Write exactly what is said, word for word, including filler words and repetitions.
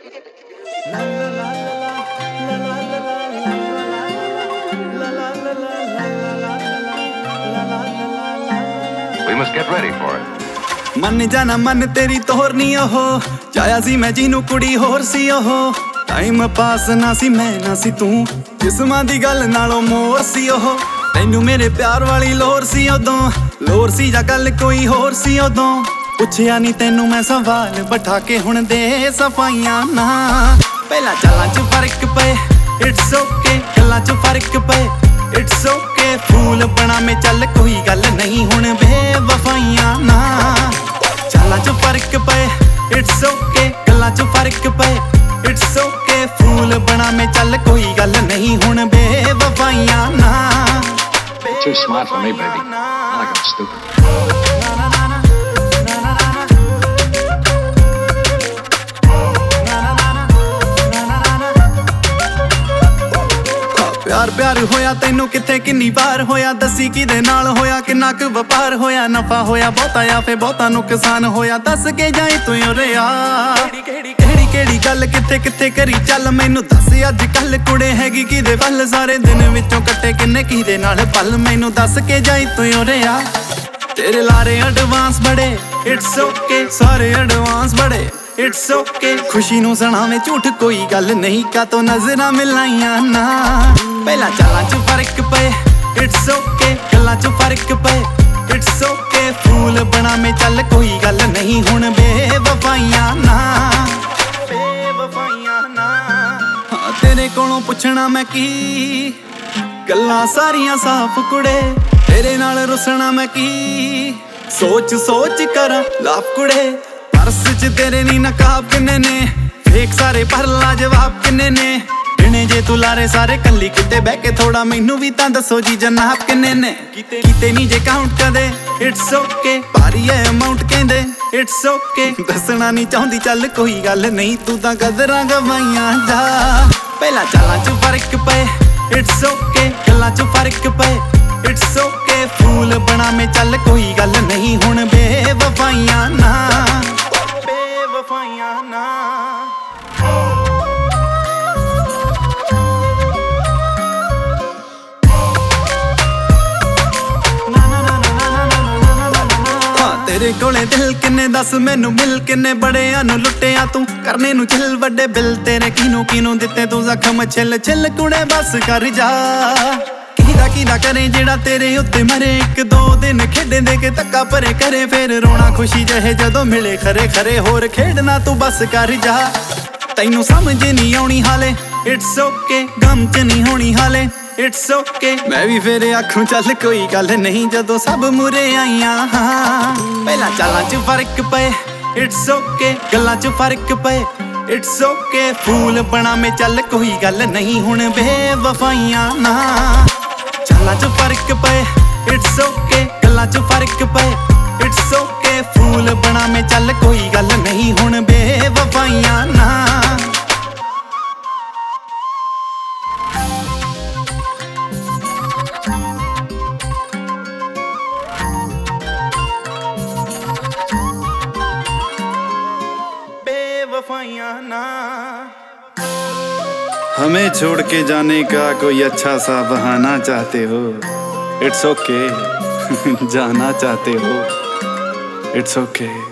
We must get ready for it. मन जाना मन तेरी तोर नहीं ओहो चाया सी मैं जीनू कुड़ी होर सी ओहो टाइम पास ना सी मैं ना सी तू जिस्मां दी गल नालों मोर सी ओहो तैनू मेरे प्यार वाली लोर सी उदों लोर सी जा गल कोई होर सी उदों पुछया नहीं तैनू मैं सवाल बैठा के हुण दे सफाइयां ना पहला चालां च फर्क पे इट्स ओके गल्लां च फर्क पे इट्स ओके फूल बना में चल कोई गल नहीं हुण बेवफाइयां ना चालां च फर्क पे इट्स ओके गल्लां च फर्क पे इट्स ओके फूल बना में चल कोई गल नहीं हुण बेवफाइयां ना You're too smart for me, baby. Not like I'm stupid. प्यार प्यार होया तैनू किथे किन्नी बार होया दसी किदे नाल होया किन्ना क व्यापार होया नफा होया बहुता या फे बहुता नुकसान होया दस के जाए तू रे यार केड़ी केड़ी केड़ी गल किथे किथे करी चल मैनू दस अज कल कुड़े हैगी किदे पल सारे दिन विचों कट्टे किन्ने किदे नाल पल मैनू दस के जाए तू रे यार तेरे लारे एडवांस बड़े इट्स ओके सारे एडवांस बड़े इट्स ओके खुशी नू सणावे झूठ कोई गल नहीं का तो नजरां मिलाइयां ना पहला चालां च फर्क पे इट्स ओके गल्लां च फर्क पे इट्स ओके फूल बना में चल कोई गल नहीं हुण बेवफाइयां ना बेवफाइयां ना हाँ तेरे कोलों पुछना मैं की गल्लां सारियां साफ कुड़े तेरे नाल रुसना मैं की सोच सोच कर लाफ कुड़े पर्स च तेरे नी नकाब किन्ने ने फेक सारे पर लाजवाब किन्ने ने गिने जे तू लारे सारे कल्ली किते बह के थोड़ा मैनू भी तां दसो जी जनाब किन्ने ने किते किते नी जे काउंट कदे इट्स ओके भारी है अमाउंट कहंदे इट्स ओके दसना नहीं चाहुंदी चल कोई गल नहीं तू तां कदरां गवाइयां जा पहला चालां च फर्क पे इट्स ओके गल्लां च फर्क पे इट्स ओके फूल बना में चल कोई गल नहीं हुण बेवफाइयां ना बेवफाइयां ना तेरे कोले दिल किन्ने दस मैनू मिल किन्ने बड़ियां नू लुट्टिया तू करने नू चिल वड्डे बिल तेरे किनू किनू दिते तू जख्म छिल छिल कुड़े बस कर जा किदा किदा करे जेड़ा तेरे उत्ते मरे एक दो दिन खेडे दे के धक्का भरे करे फिर रोना खुशी जहे जदों मिले खरे खरे होर खेडना तू बस कर जा तैनू समझ नहीं आउणी हाले इट्स ओके गम च नहीं होनी हाले इट्स ओके मैं भी फिर आखूं चल कोई गल नहीं जदों सब मुरे आईयां पहला चालां च फर्क पे इट्स ओके गल्लां च फर्क पे इट्स ओके फूल बना में चल कोई गल नहीं हुण बेवफाइयां ना चालां च फर्क पे इट्स ओके गल्लां च फर्क पे इट्स ओके फूल बना में चल कोई गल नहीं हुण बेवफाइयां ना ना हमें छोड़ के जाने का कोई अच्छा सा बहाना चाहते हो इट्स ओके जाना चाहते हो इट्स ओके